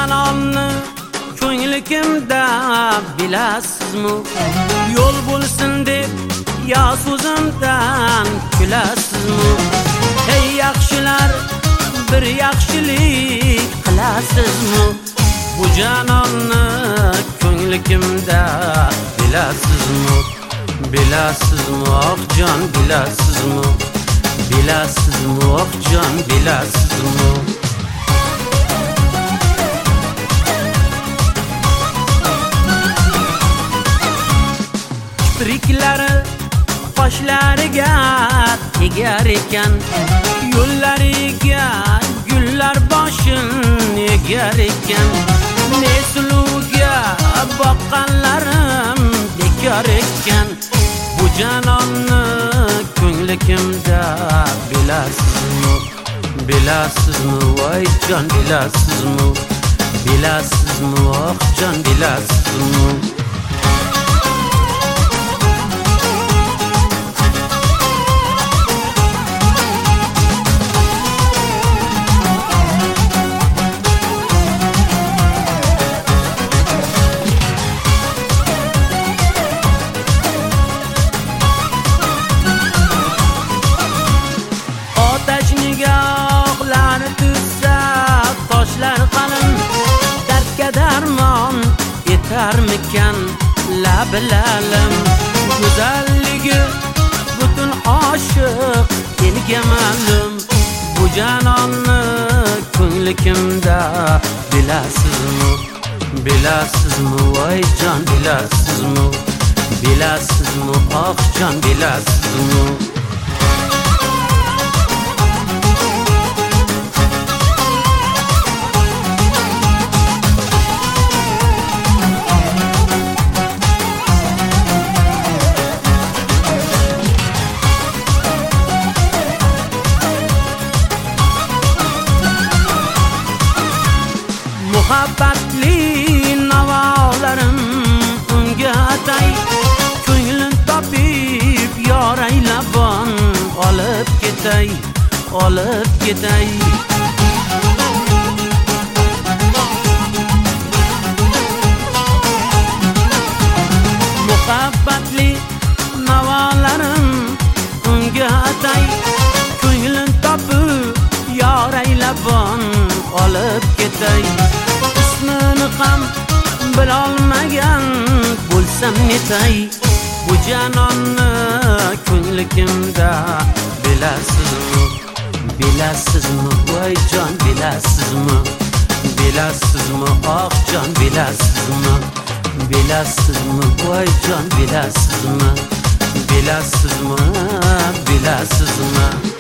janonni ko'nglimda bilasizmi? Yo'l bo'lsin deb yo so'zimdan kulasizmi? Ey yaxshilar, bir yaxshilik qilasizmi? Bu janonni ko'nglimda bilasizmi? Bilasizmi oqjon, bilasizmi? Bilasizmi oqjon, bilasizmi? Kipriklari qoshlariga tegar ekan, yo'llariga gullar boshin egar ekan. Ne suluga boqqanlarim bekor ekan. Bu janonni ko'nglimda bilasizmi? Bilasizmi voy jon, bilasizmi? Bilasizmi oqjon, bilasizmi? Yetarmikan labilalim, go'zalligi butun oshiq elga ma'lum. Bu janonni ko'nglimda bilasizmi? Bilasizmi voy jon, bilasizmi? Bilasizmi oqjon, bilasizmi? Muhabbatli navolarim unga atay, ko'nglim topib yoraylabon olib ketay, olib ketay. Muhabbatli navolarim unga atay, ko'nglim topib yoraylabon olib ketay. Ismini ham bilolmagan bo'lsam netay. Bu janonni ko'nglimda bilasizmi? Bilasizmi voy jon, bilasizmi? Bilasizmi oqjon, bilasizmi? Bilasizmi voy jon, bilasizmi? Bilasizmi, bilasizmi?